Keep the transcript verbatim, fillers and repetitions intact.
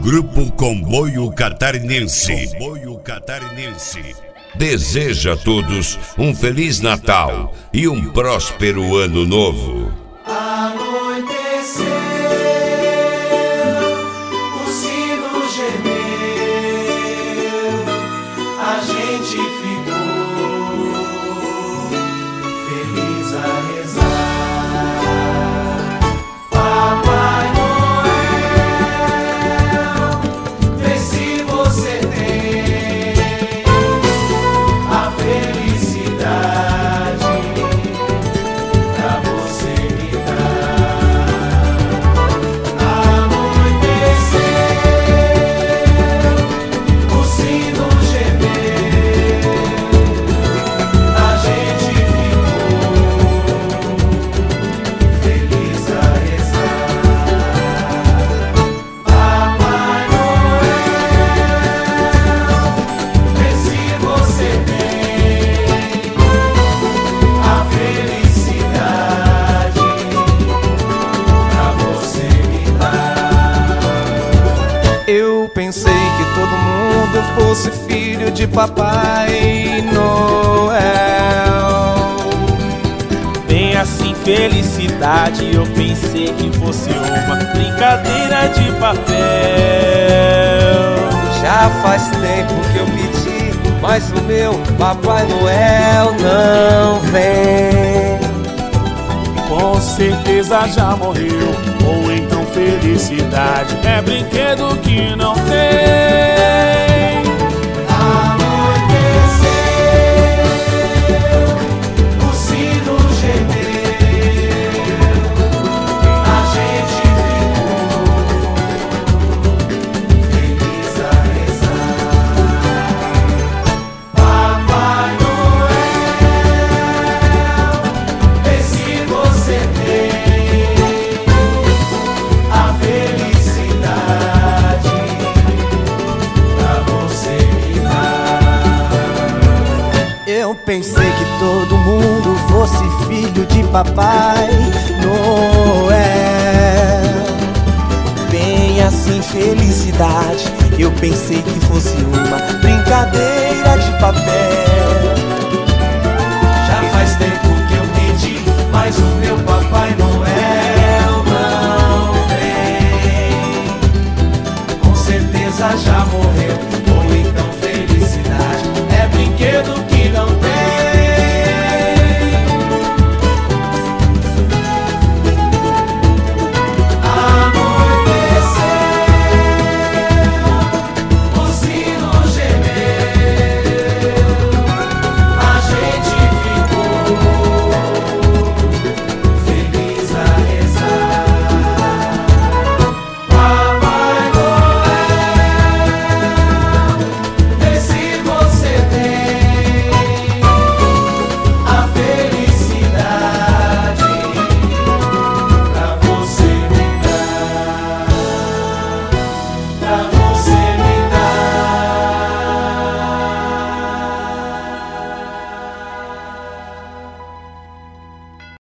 Grupo Comboio Catarinense. Comboio Catarinense deseja a todos um Feliz Natal e um próspero Ano Novo. Anoiteceu, o sino gemeu, a gente ficou feliz a rezar. Papai Noel, vê se você tem a felicidade pra você me dar. Anoiteceu, o sino gemeu, a gente ficou feliz a rezar. Papai Noel, vê se você tem a felicidade pra você me dar. Eu pensei que todo mundo fosse filho de Papai Noel. Bem assim, felicidade, eu pensei que fosse uma brincadeira de papel. Já faz tempo que eu pedi, mas o meu Papai Noel não vem. Com certeza já morreu, ou então felicidade é brinquedo que não tem. Anoiteceu, o sino gemeu, a gente ficou feliz a rezar. Papai Noel, vê se você tem a felicidade pra você me dar. Eu pensei que todo mundo fosse filho de Papai Noel. Bem assim, felicidade, eu pensei que fosse uma brincadeira